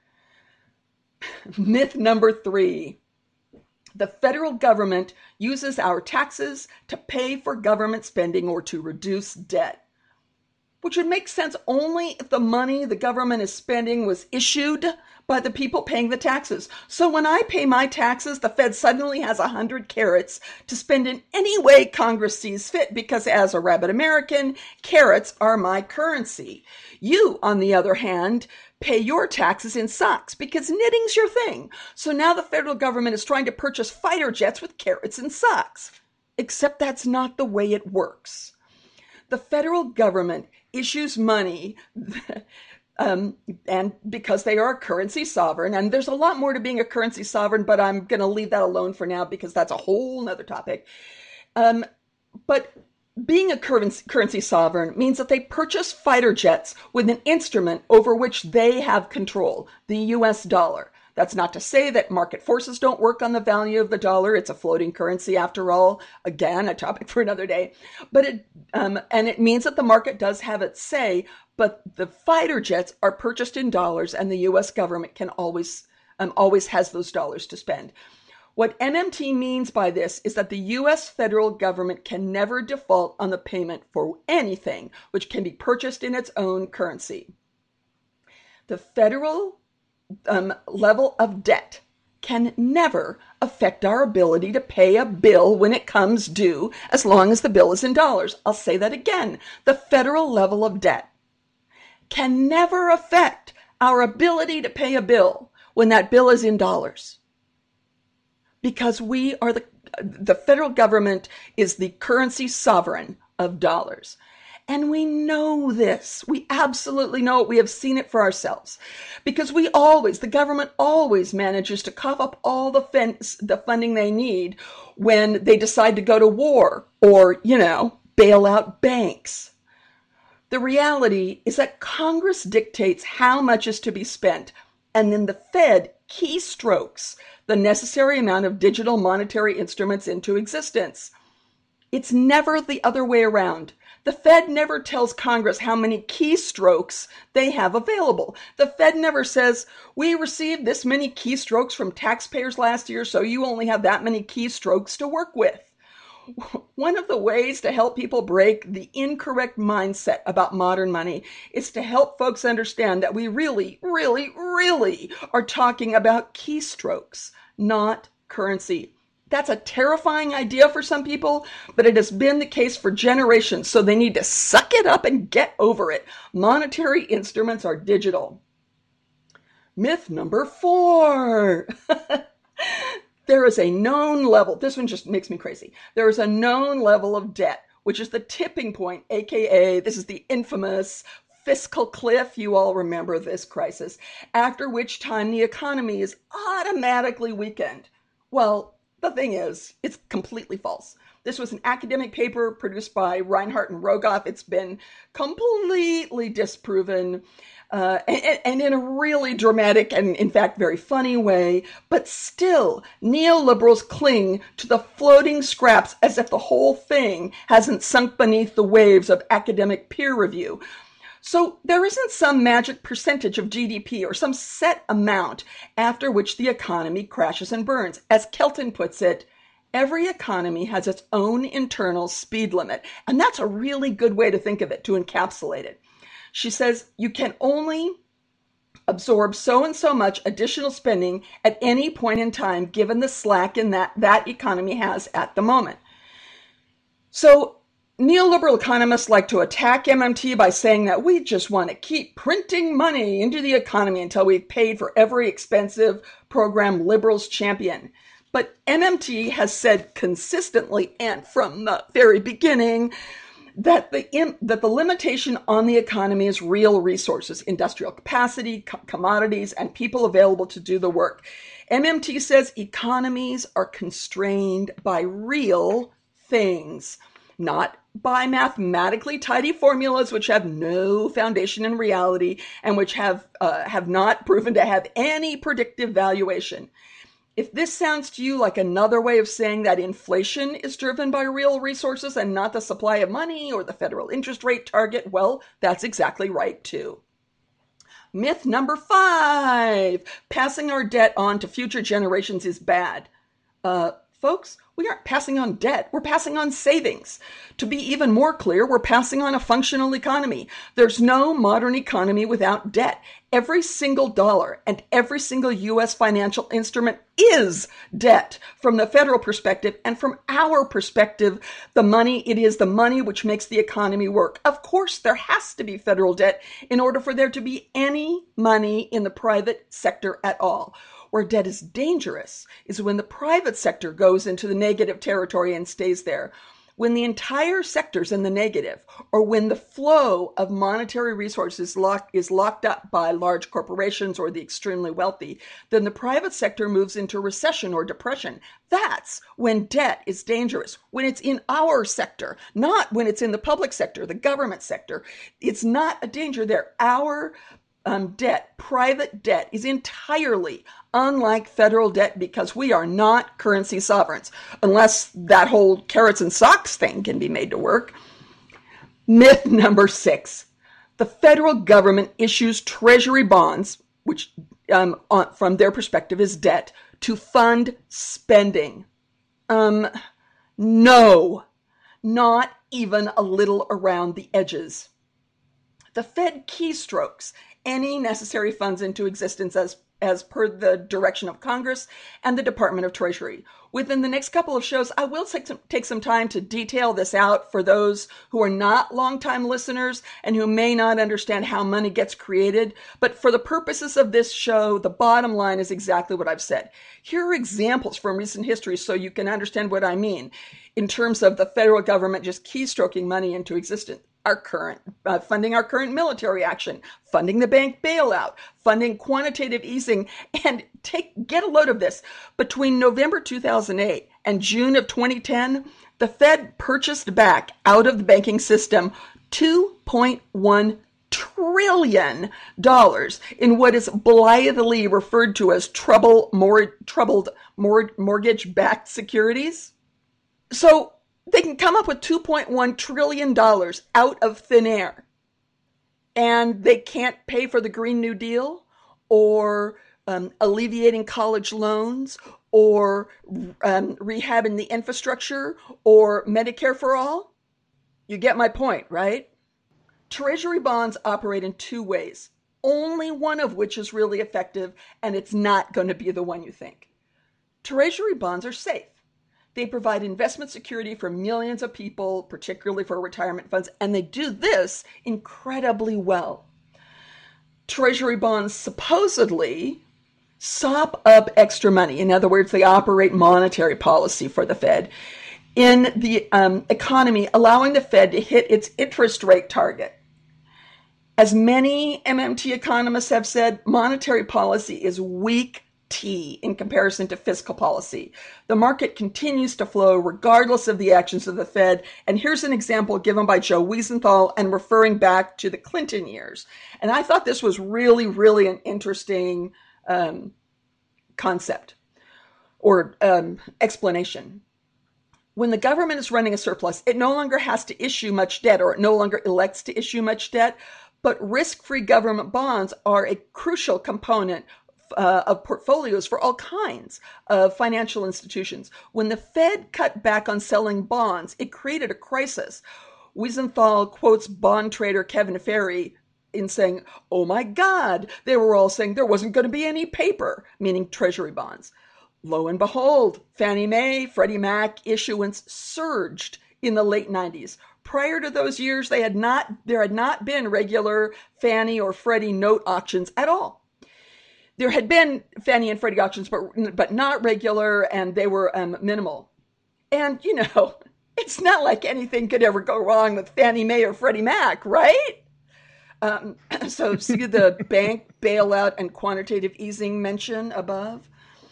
Myth number 3. The federal government uses our taxes to pay for government spending or to reduce debt. which would make sense only if the money the government is spending was issued by the people paying the taxes. So when I pay my taxes, the Fed suddenly has 100 carrots to spend in any way Congress sees fit, because as a rabid American, carrots are my currency. You, on the other hand, pay your taxes in socks because knitting's your thing. So now the federal government is trying to purchase fighter jets with carrots and socks. Except that's not the way it works. The federal government issues money and because they are a currency sovereign, and there's a lot more to being a currency sovereign, but I'm going to leave that alone for now because that's a whole nother topic. But being a currency sovereign means that they purchase fighter jets with an instrument over which they have control, the US dollar. That's not to say that market forces don't work on the value of the dollar. It's a floating currency after all. Again, a topic for another day. But it means that the market does have its say, but the fighter jets are purchased in dollars, and the U.S. government can always has those dollars to spend. What MMT means by this is that the U.S. federal government can never default on the payment for anything which can be purchased in its own currency. The federal level of debt can never affect our ability to pay a bill when it comes due, as long as the bill is in dollars. I'll say that again. The federal level of debt can never affect our ability to pay a bill when that bill is in dollars. Because we are the federal government is the currency sovereign of dollars. And we know this. We absolutely know it. We have seen it for ourselves. Because the government always manages to cough up all the funding they need when they decide to go to war or, bail out banks. The reality is that Congress dictates how much is to be spent, and then the Fed keystrokes the necessary amount of digital monetary instruments into existence. It's never the other way around. The Fed never tells Congress how many keystrokes they have available. The Fed never says, we received this many keystrokes from taxpayers last year, so you only have that many keystrokes to work with. One of the ways to help people break the incorrect mindset about modern money is to help folks understand that we really, really, really are talking about keystrokes, not currency. That's a terrifying idea for some people, but it has been the case for generations, so they need to suck it up and get over it. Monetary instruments are digital. Myth number 4. There is a known level, this one just makes me crazy. There is a known level of debt, which is the tipping point, aka this is the infamous fiscal cliff. You all remember this crisis, after which time the economy is automatically weakened. Well, the thing is, it's completely false. This was an academic paper produced by Reinhardt and Rogoff. It's been completely disproven, and in a really dramatic and, in fact, very funny way. But still, neoliberals cling to the floating scraps as if the whole thing hasn't sunk beneath the waves of academic peer review. So there isn't some magic percentage of GDP or some set amount after which the economy crashes and burns. As Kelton puts it, every economy has its own internal speed limit. And that's a really good way to think of it, to encapsulate it. She says you can only absorb so and so much additional spending at any point in time, given the slack in that economy has at the moment. So neoliberal economists like to attack MMT by saying that we just want to keep printing money into the economy until we've paid for every expensive program liberals champion. But MMT has said consistently and from the very beginning that the limitation on the economy is real resources, industrial capacity, commodities, and people available to do the work. MMT says economies are constrained by real things, not by mathematically tidy formulas which have no foundation in reality and which have not proven to have any predictive valuation. If this sounds to you like another way of saying that inflation is driven by real resources and not the supply of money or the federal interest rate target, well, that's exactly right too. Myth number 5, passing our debt on to future generations is bad. Folks, we aren't passing on debt. We're passing on savings. To be even more clear, we're passing on a functional economy. There's no modern economy without debt. Every single dollar and every single U.S. financial instrument is debt from the federal perspective, and from our perspective, it is the money which makes the economy work. Of course, there has to be federal debt in order for there to be any money in the private sector at all. Where debt is dangerous is when the private sector goes into the negative territory and stays there. When the entire sector's in the negative, or when the flow of monetary resources is locked up by large corporations or the extremely wealthy, then the private sector moves into recession or depression. That's when debt is dangerous. When it's in our sector, not when it's in the public sector, the government sector. It's not a danger there. Our debt, private debt, is entirely unlike federal debt because we are not currency sovereigns, unless that whole carrots and socks thing can be made to work. Myth number 6. The federal government issues treasury bonds, which from their perspective is debt, to fund spending. No, not even a little around the edges. The Fed keystrokes any necessary funds into existence as per the direction of Congress and the Department of Treasury. Within the next couple of shows, I will take some time to detail this out for those who are not longtime listeners and who may not understand how money gets created. But for the purposes of this show, the bottom line is exactly what I've said. Here are examples from recent history so you can understand what I mean in terms of the federal government just keystroking money into existence. Funding our current military action, funding the bank bailout, funding quantitative easing, and get a load of this. Between November 2008 and June of 2010, the Fed purchased back out of the banking system $2.1 trillion in what is blithely referred to as troubled mortgage-backed securities. So they can come up with $2.1 trillion out of thin air, and they can't pay for the Green New Deal or alleviating college loans or rehabbing the infrastructure or Medicare for all. You get my point, right? Treasury bonds operate in two ways, only one of which is really effective, and it's not going to be the one you think. Treasury bonds are safe. They provide investment security for millions of people, particularly for retirement funds, and they do this incredibly well. Treasury bonds supposedly sop up extra money. In other words, they operate monetary policy for the Fed in the economy, allowing the Fed to hit its interest rate target. As many MMT economists have said, monetary policy is weak tea in comparison to fiscal policy. The market continues to flow regardless of the actions of the Fed. And here's an example given by Joe Wiesenthal and referring back to the Clinton years. And I thought this was really, really an interesting concept or explanation. When the government is running a surplus, it no longer has to issue much debt, or it no longer elects to issue much debt, but risk-free government bonds are a crucial component of portfolios for all kinds of financial institutions. When the Fed cut back on selling bonds, it created a crisis. Wiesenthal quotes bond trader Kevin Ferry in saying, "Oh my God," they were all saying there wasn't going to be any paper, meaning treasury bonds. Lo and behold, Fannie Mae, Freddie Mac issuance surged in the late 90s. Prior to those years, there had not been regular Fannie or Freddie note auctions at all. There had been Fannie and Freddie auctions, but not regular, and they were minimal. And, it's not like anything could ever go wrong with Fannie Mae or Freddie Mac, right? So see the bank bailout and quantitative easing mention above?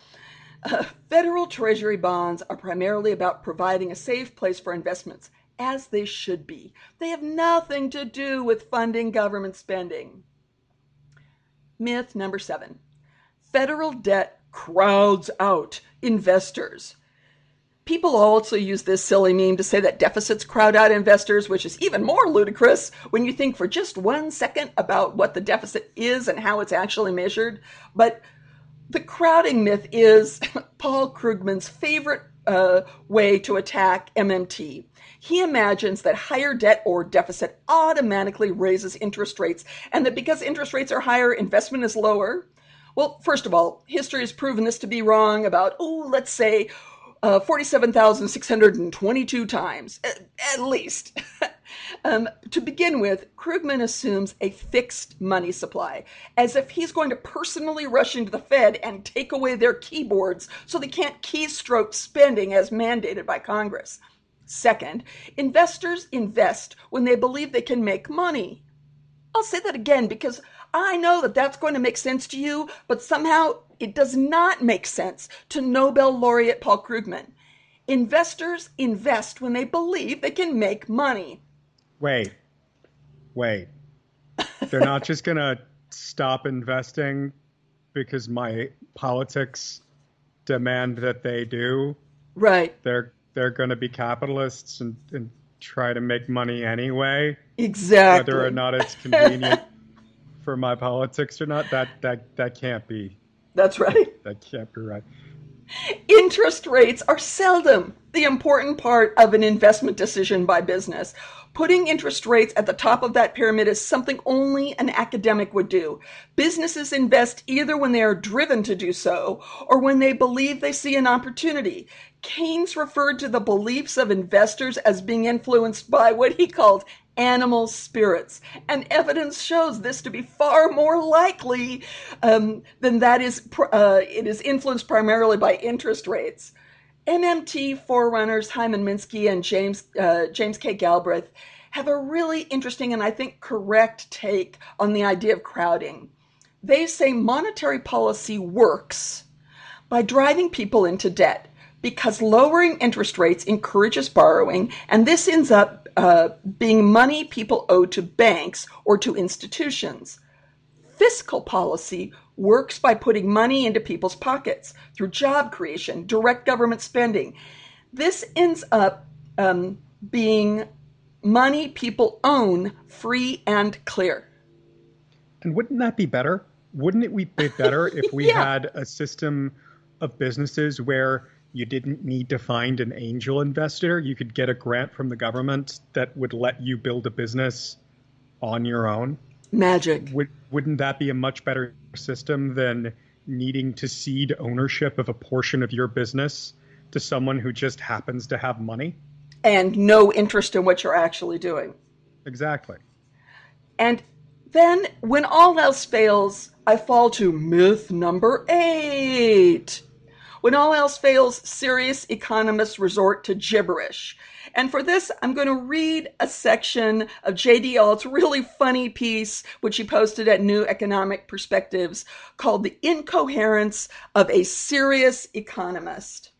Federal Treasury bonds are primarily about providing a safe place for investments, as they should be. They have nothing to do with funding government spending. Myth number 7. Federal debt crowds out investors. People also use this silly meme to say that deficits crowd out investors, which is even more ludicrous when you think for just 1 second about what the deficit is and how it's actually measured. But the crowding myth is Paul Krugman's favorite way to attack MMT. He imagines that higher debt or deficit automatically raises interest rates, and that because interest rates are higher, investment is lower. Well, first of all, history has proven this to be wrong about, let's say 47,622 times, at least. To begin with, Krugman assumes a fixed money supply, as if he's going to personally rush into the Fed and take away their keyboards so they can't keystroke spending as mandated by Congress. Second, investors invest when they believe they can make money. I'll say that again because I know that that's going to make sense to you, but somehow it does not make sense to Nobel laureate Paul Krugman. Investors invest when they believe they can make money. Wait. They're not just going to stop investing because my politics demand that they do. Right. They're going to be capitalists and try to make money anyway. Exactly. Whether or not it's convenient for my politics or not, that can't be. That's right. That can't be right. Interest rates are seldom the important part of an investment decision by business. Putting interest rates at the top of that pyramid is something only an academic would do. Businesses invest either when they are driven to do so or when they believe they see an opportunity. Keynes referred to the beliefs of investors as being influenced by what he called animal spirits, and evidence shows this to be far more likely than that it is influenced primarily by interest rates. MMT forerunners Hyman Minsky and James K. Galbraith have a really interesting and I think correct take on the idea of crowding. They say monetary policy works by driving people into debt because lowering interest rates encourages borrowing, and this ends up being money people owe to banks or to institutions. Fiscal policy works by putting money into people's pockets through job creation, direct government spending. This ends up being money people own, free and clear. And wouldn't that be better? Wouldn't it be better if we had a system of businesses where you didn't need to find an angel investor? You could get a grant from the government that would let you build a business on your own. Magic. Wouldn't that be a much better system than needing to cede ownership of a portion of your business to someone who just happens to have money? And no interest in what you're actually doing. Exactly. And then, when all else fails, I fall to myth number 8. When all else fails, serious economists resort to gibberish. And for this, I'm going to read a section of J.D. Alt's really funny piece, which he posted at New Economic Perspectives, called The Incoherence of a Serious Economist.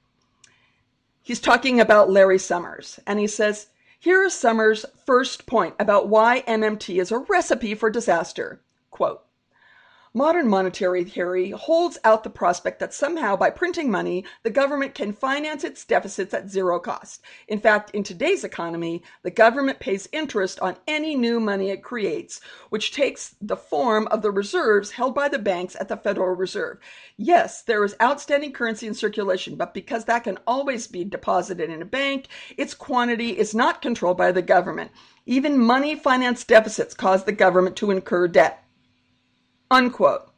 He's talking about Larry Summers, and he says, here is Summers' first point about why MMT is a recipe for disaster. Quote, modern monetary theory holds out the prospect that somehow by printing money, the government can finance its deficits at zero cost. In fact, in today's economy, the government pays interest on any new money it creates, which takes the form of the reserves held by the banks at the Federal Reserve. Yes, there is outstanding currency in circulation, but because that can always be deposited in a bank, its quantity is not controlled by the government. Even money finance deficits cause the government to incur debt. Unquote.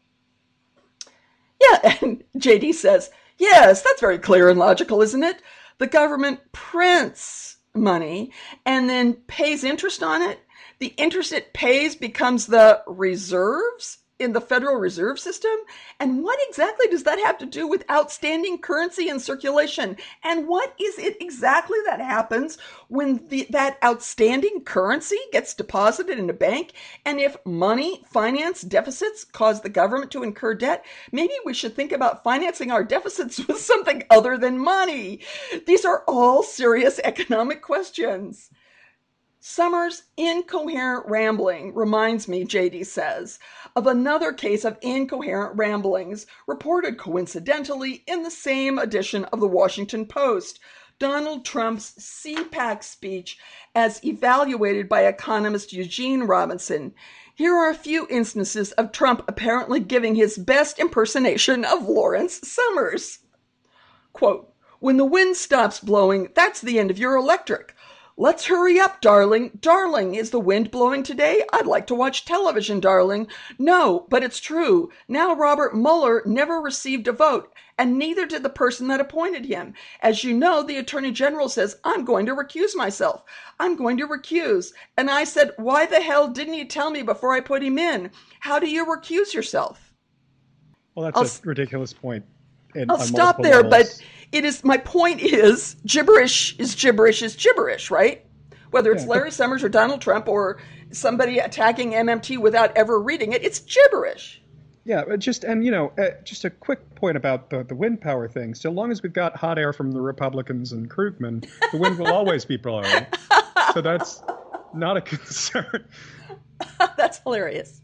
Yeah, and JD says, yes, that's very clear and logical, isn't it? The government prints money and then pays interest on it. The interest it pays becomes the reserves in the Federal Reserve System. And what exactly does that have to do with outstanding currency in circulation? And what is it exactly that happens when that outstanding currency gets deposited in a bank? And if money finance deficits cause the government to incur debt, maybe we should think about financing our deficits with something other than money. These are all serious economic questions. Summers' incoherent rambling reminds me, JD says, of another case of incoherent ramblings reported coincidentally in the same edition of the Washington Post, Donald Trump's CPAC speech as evaluated by economist Eugene Robinson. Here are a few instances of Trump apparently giving his best impersonation of Lawrence Summers. Quote, When the wind stops blowing, that's the end of your electric. Let's hurry up, darling. Darling, is the wind blowing today? I'd like to watch television, darling. No, but it's true. Now Robert Mueller never received a vote, and neither did the person that appointed him. As you know, the Attorney General says, I'm going to recuse myself. I'm going to recuse. And I said, why the hell didn't you tell me before I put him in? How do you recuse yourself? Well, that's a ridiculous point. I'll stop there, but my point is gibberish is gibberish is gibberish, right? Whether it's Larry Summers or Donald Trump or somebody attacking MMT without ever reading it, it's gibberish. Yeah, just a quick point about the wind power thing. So long as we've got hot air from the Republicans and Krugman, the wind will always be blowing. So that's not a concern. That's hilarious.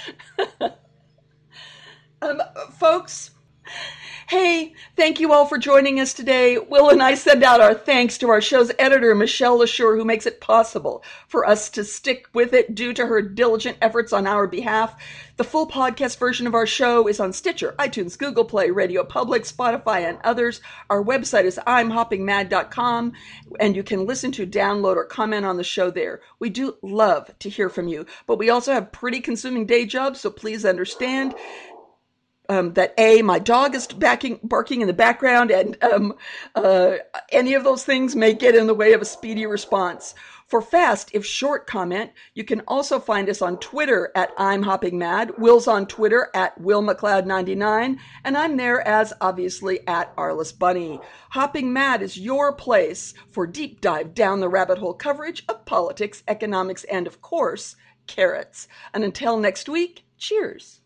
Folks, hey, thank you all for joining us today. Will and I send out our thanks to our show's editor, Michelle LaSure, who makes it possible for us to stick with it due to her diligent efforts on our behalf. The full podcast version of our show is on Stitcher, iTunes, Google Play, Radio Public, Spotify, and others. Our website is imhoppingmad.com, and you can listen to, download, or comment on the show there. We do love to hear from you, but we also have pretty consuming day jobs, so please understand that my dog is barking in the background, and any of those things may get in the way of a speedy response. For fast, if short comment, you can also find us on Twitter at I'm Hopping Mad. Will's on Twitter at WillMcLeod99, and I'm there as, obviously, at Arliss Bunny. Hopping Mad is your place for deep dive down the rabbit hole coverage of politics, economics, and, of course, carrots. And until next week, cheers.